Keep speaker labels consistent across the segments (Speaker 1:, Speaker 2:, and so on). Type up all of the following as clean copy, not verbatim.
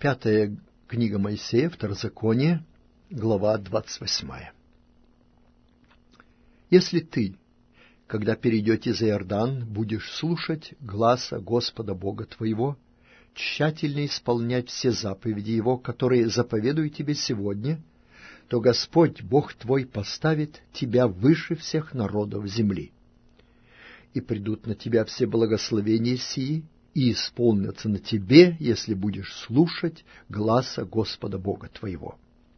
Speaker 1: Пятая книга Моисея, Второзаконие, глава 28. Если ты, когда перейдете за Иордан, будешь слушать гласа Господа Бога твоего, тщательно исполнять все заповеди Его, которые заповедую тебе сегодня, то Господь Бог твой поставит тебя выше всех народов земли. И придут на тебя все благословения сии, и исполнятся на тебе, если будешь слушать гласа Господа Бога твоего.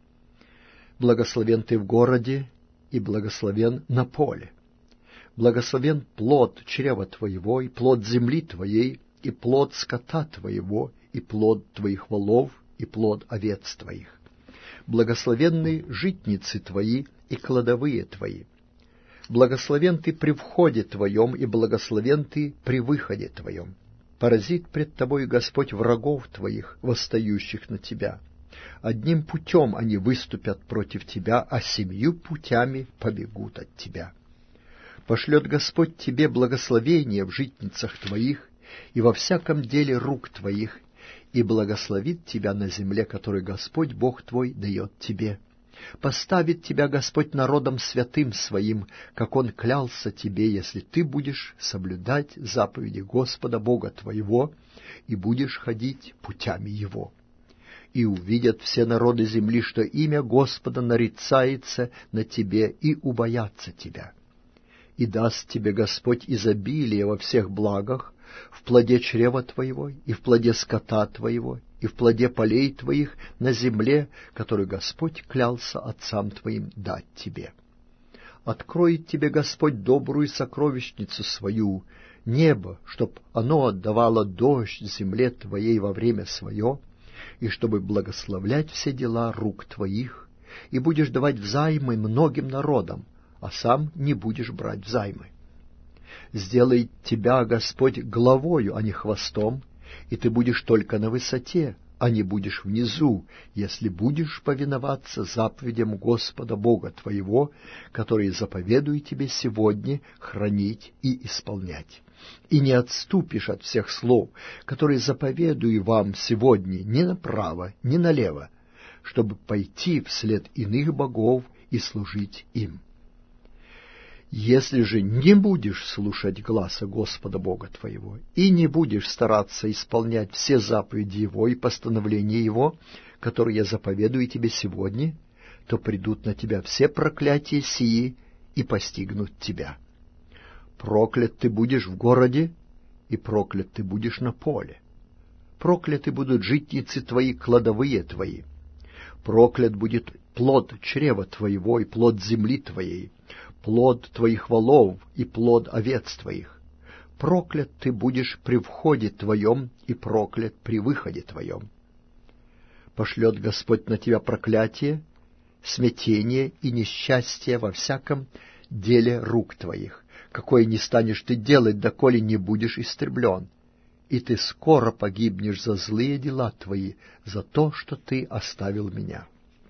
Speaker 1: Благословен ты в городе, и благословен на поле. Благословен плод чрева твоего, и плод земли твоей, и плод скота твоего, и плод твоих волов, и плод овец твоих. Благословенны житницы твои и кладовые твои. Благословен ты при входе твоем, и благословен ты при выходе твоем. Поразит пред тобой Господь врагов твоих, восстающих на тебя. Одним путем они выступят против тебя, а 7 путями побегут от тебя. Пошлет Господь тебе благословение в житницах твоих и во всяком деле рук твоих, и благословит тебя на земле, которую Господь Бог твой дает тебе. Поставит тебя Господь народом святым своим, как Он клялся тебе, если ты будешь соблюдать заповеди Господа Бога твоего и будешь ходить путями Его. И увидят все народы земли, что имя Господа нарицается на тебе, и убоятся тебя. И даст тебе Господь изобилие во всех благах, в плоде чрева твоего, и в плоде скота твоего, и в плоде полей твоих на земле, которую Господь клялся отцам твоим дать тебе. Откроет тебе Господь добрую сокровищницу свою, небо, чтоб оно отдавало дождь земле твоей во время свое, и чтобы благословлять все дела рук твоих, и будешь давать взаймы многим народам, а сам не будешь брать взаймы. Сделает тебя Господь главою, а не хвостом, и ты будешь только на высоте, а не будешь внизу, если будешь повиноваться заповедям Господа Бога твоего, которые заповедую тебе сегодня хранить и исполнять. И не отступишь от всех слов, которые заповедую вам сегодня ни направо, ни налево, чтобы пойти вслед иных богов и служить им. Если же не будешь слушать гласа Господа Бога твоего и не будешь стараться исполнять все заповеди Его и постановления Его, которые я заповедую тебе сегодня, то придут на тебя все проклятия сии и постигнут тебя. Проклят ты будешь в городе, и проклят ты будешь на поле. Прокляты будут житницы твои, кладовые твои. Проклят будет плод чрева твоего и плод земли твоей, плод твоих волов и плод овец твоих. Проклят ты будешь при входе твоем, и проклят при выходе твоем. Пошлет Господь на тебя проклятие, смятение и несчастье во всяком деле рук твоих, какое не станешь ты делать, доколе не будешь истреблен. И ты скоро погибнешь за злые дела твои, за то, что ты оставил меня.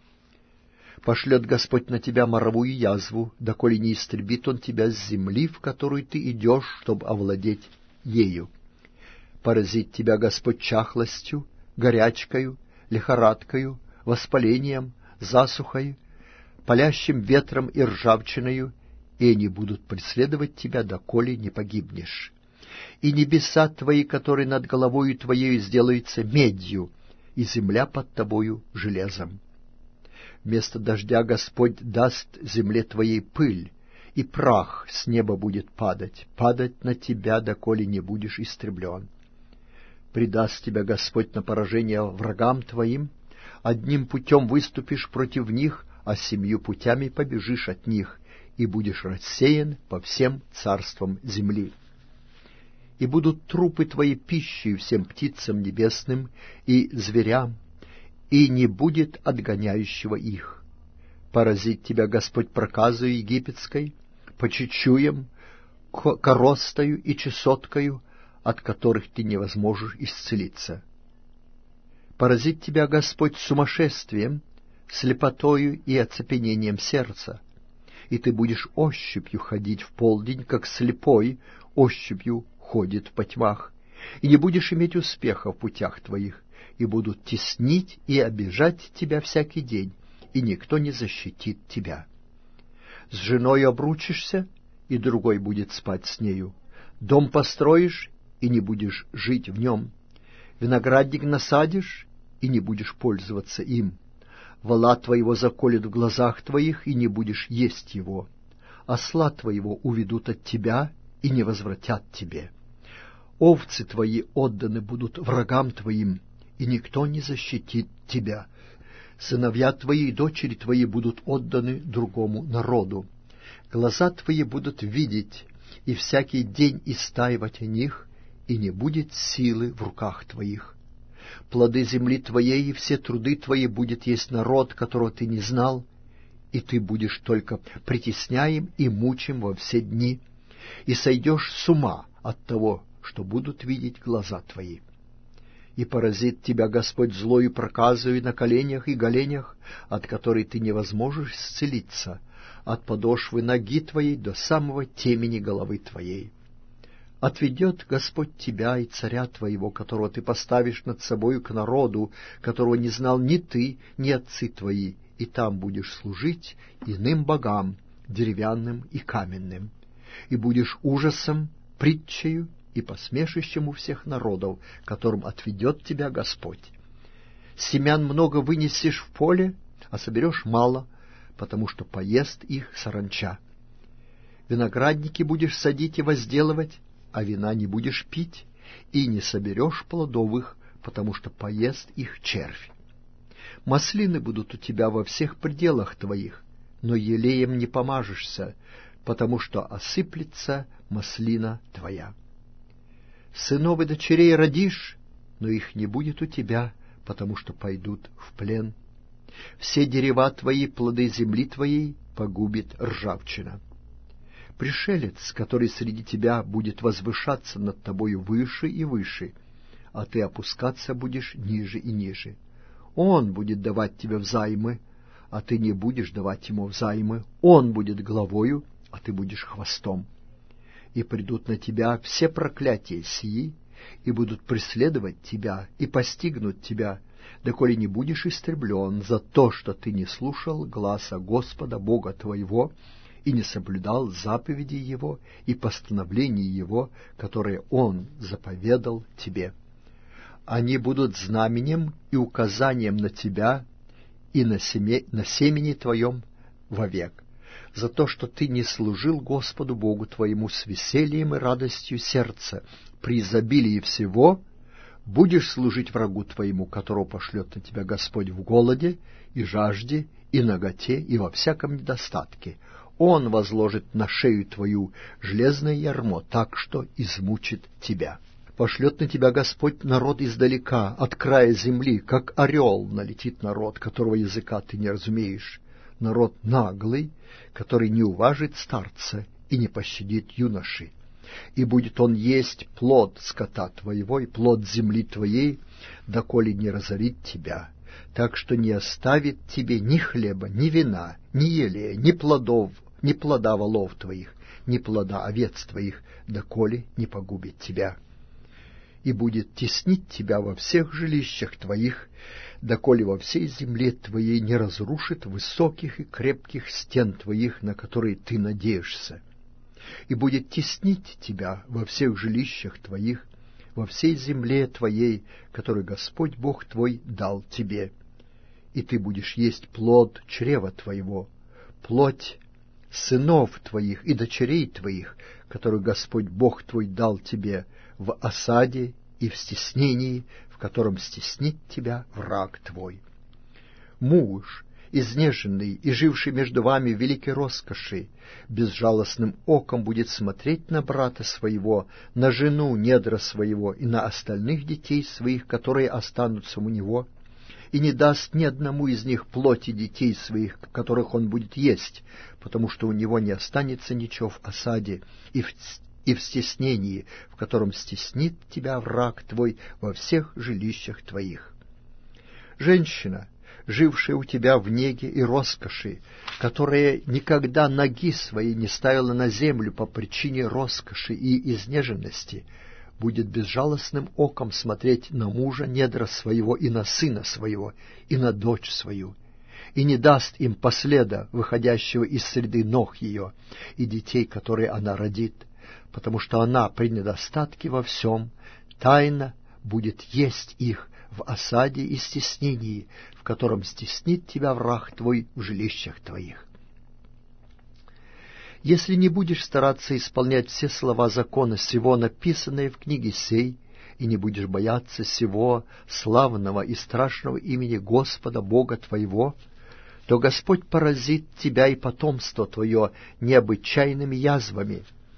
Speaker 1: Пошлет Господь на тебя моровую язву, доколе не истребит Он тебя с земли, в которую ты идешь, чтобы овладеть ею. Поразит тебя Господь чахлостью, горячкою, лихорадкою, воспалением, засухой, палящим ветром и ржавчиною, и они будут преследовать тебя, доколе не погибнешь. И небеса твои, которые над головою твоею, сделаются медью, и земля под тобою железом. Вместо дождя Господь даст земле твоей пыль, и прах с неба будет падать на тебя, доколе не будешь истреблен. Предаст тебя Господь на поражение врагам твоим, одним путем выступишь против них, а 7 путями побежишь от них, и будешь рассеян по всем царствам земли. И будут трупы твои пищей всем птицам небесным и зверям, и не будет отгоняющего их. Поразит тебя Господь проказою египетской, по чечуям, коростою и чесоткою, от которых ты не возможешь исцелиться. Поразит тебя Господь сумасшествием, слепотою и оцепенением сердца, и ты будешь ощупью ходить в полдень, как слепой ощупью ходит в потьмах, и не будешь иметь успеха в путях твоих, и будут теснить и обижать тебя всякий день, и никто не защитит тебя. С женой обручишься, и другой будет спать с нею. Дом построишь, и не будешь жить в нем. Виноградник насадишь, и не будешь пользоваться им. Вола твоего заколют в глазах твоих, и не будешь есть его. Осла твоего уведут от тебя, и не возвратят тебе. Овцы твои отданы будут врагам твоим, и никто не защитит тебя. Сыновья твои и дочери твои будут отданы другому народу. Глаза твои будут видеть, и всякий день истаивать о них, и не будет силы в руках твоих. Плоды земли твоей и все труды твои будет есть народ, которого ты не знал, и ты будешь только притесняем и мучим во все дни, и сойдешь с ума от того, что будут видеть глаза твои. И поразит тебя Господь злою проказою на коленях и голенях, от которой ты не возможешь исцелиться, от подошвы ноги твоей до самого темени головы твоей. Отведет Господь тебя и царя твоего, которого ты поставишь над собою, к народу, которого не знал ни ты, ни отцы твои, и там будешь служить иным богам, деревянным и каменным, и будешь ужасом, притчею и посмешищем у всех народов, которым отведет тебя Господь. Семян много вынесешь в поле, а соберешь мало, потому что поест их саранча. Виноградники будешь садить и возделывать, а вина не будешь пить, и не соберешь плодовых, потому что поест их червь. Маслины будут у тебя во всех пределах твоих, но елеем не помажешься, потому что осыплется маслина твоя. Сынов и дочерей родишь, но их не будет у тебя, потому что пойдут в плен. Все дерева твои, плоды земли твоей, погубит ржавчина. Пришелец, который среди тебя будет возвышаться над тобою выше и выше, а ты опускаться будешь ниже и ниже. Он будет давать тебе взаймы, а ты не будешь давать ему взаймы. Он будет главою, а ты будешь хвостом. И придут на тебя все проклятия сии, и будут преследовать тебя, и постигнут тебя, доколе не будешь истреблен за то, что ты не слушал гласа Господа Бога твоего, и не соблюдал заповедей Его и постановлений Его, которые Он заповедал тебе. Они будут знаменем и указанием на тебя и на семени твоем вовек, за то, что ты не служил Господу Богу твоему с весельем и радостью сердца, при изобилии всего будешь служить врагу твоему, которого пошлет на тебя Господь в голоде и жажде и наготе и во всяком недостатке. Он возложит на шею твою железное ярмо, так что измучит тебя. Пошлет на тебя Господь народ издалека, от края земли, как орел налетит народ, которого языка ты не разумеешь, народ наглый, который не уважит старца и не пощадит юноши. И будет он есть плод скота твоего и плод земли твоей, доколе не разорит тебя, так что не оставит тебе ни хлеба, ни вина, ни елея, ни плода волов твоих, ни плода овец твоих, доколе не погубит тебя. И будет теснить тебя во всех жилищах твоих, доколе во всей земле твоей не разрушит высоких и крепких стен твоих, на которые ты надеешься. И будет теснить тебя во всех жилищах твоих, во всей земле твоей, которую Господь Бог твой дал тебе. И ты будешь есть плод чрева твоего, плоть сынов твоих и дочерей твоих, которую Господь Бог твой дал тебе в осаде и в стеснении, в котором стеснит тебя враг твой. Муж, изнеженный и живший между вами в великой роскоши, безжалостным оком будет смотреть на брата своего, на жену недра своего и на остальных детей своих, которые останутся у него, и не даст ни одному из них плоти детей своих, которых он будет есть, потому что у него не останется ничего в осаде и в стеснении, в котором стеснит тебя враг твой во всех жилищах твоих. Женщина, жившая у тебя в неге и роскоши, которая никогда ноги своей не ставила на землю по причине роскоши и изнеженности, будет безжалостным оком смотреть на мужа недра своего и на сына своего, и на дочь свою, и не даст им последа, выходящего из среды ног ее, и детей, которые она родит, потому что она при недостатке во всем тайно будет есть их в осаде и стеснении, в котором стеснит тебя враг твой в жилищах твоих. Если не будешь стараться исполнять все слова закона сего, написанные в книге сей, и не будешь бояться сего славного и страшного имени Господа Бога твоего, то Господь поразит тебя и потомство твое необычайными язвами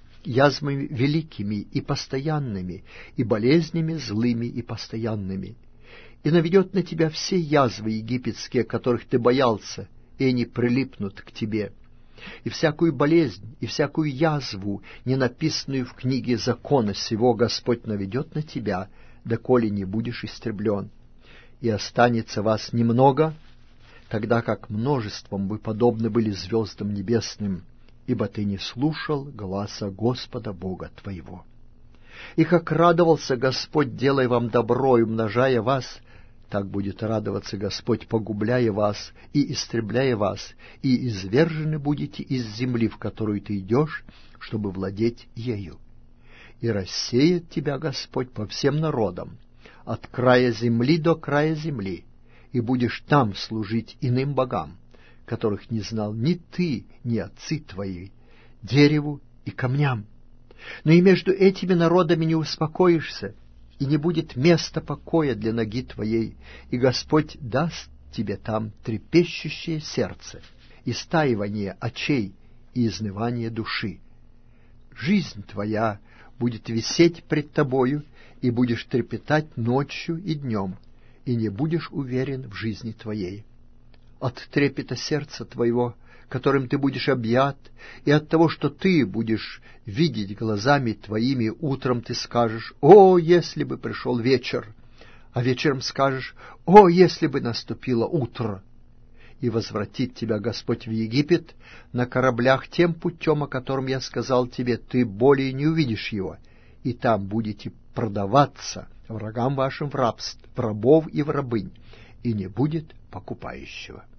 Speaker 1: великими и постоянными, и болезнями злыми и постоянными, и наведет на тебя все язвы египетские, которых ты боялся, и они прилипнут к тебе, и всякую болезнь, и всякую язву, не написанную в книге закона сего, Господь наведет на тебя, доколе не будешь истреблен. И останется вас немного, тогда как множеством вы подобны были звездам небесным, ибо ты не слушал гласа Господа Бога твоего. И как радовался Господь, делая вам добро и умножая вас, так будет радоваться Господь, погубляя вас и истребляя вас, и извержены будете из земли, в которую ты идешь, чтобы владеть ею. И рассеет тебя Господь по всем народам, от края земли до края земли, и будешь там служить иным богам, которых не знал ни ты, ни отцы твои, дереву и камням. Но и между этими народами не успокоишься, и не будет места покоя для ноги твоей, и Господь даст тебе там трепещущее сердце, и стаивание очей, и изнывание души. Жизнь твоя будет висеть пред тобою, и будешь трепетать ночью и днем, и не будешь уверен в жизни твоей. От трепета сердца твоего, которым ты будешь объят, и от того, что ты будешь видеть глазами твоими, утром ты скажешь: «О, если бы пришел вечер!» А вечером скажешь: «О, если бы наступило утро!» И возвратит тебя Господь в Египет на кораблях тем путем, о котором я сказал тебе, ты более не увидишь его, и там будете продаваться врагам вашим в рабство, в рабов и в рабынь, и не будет покупающего.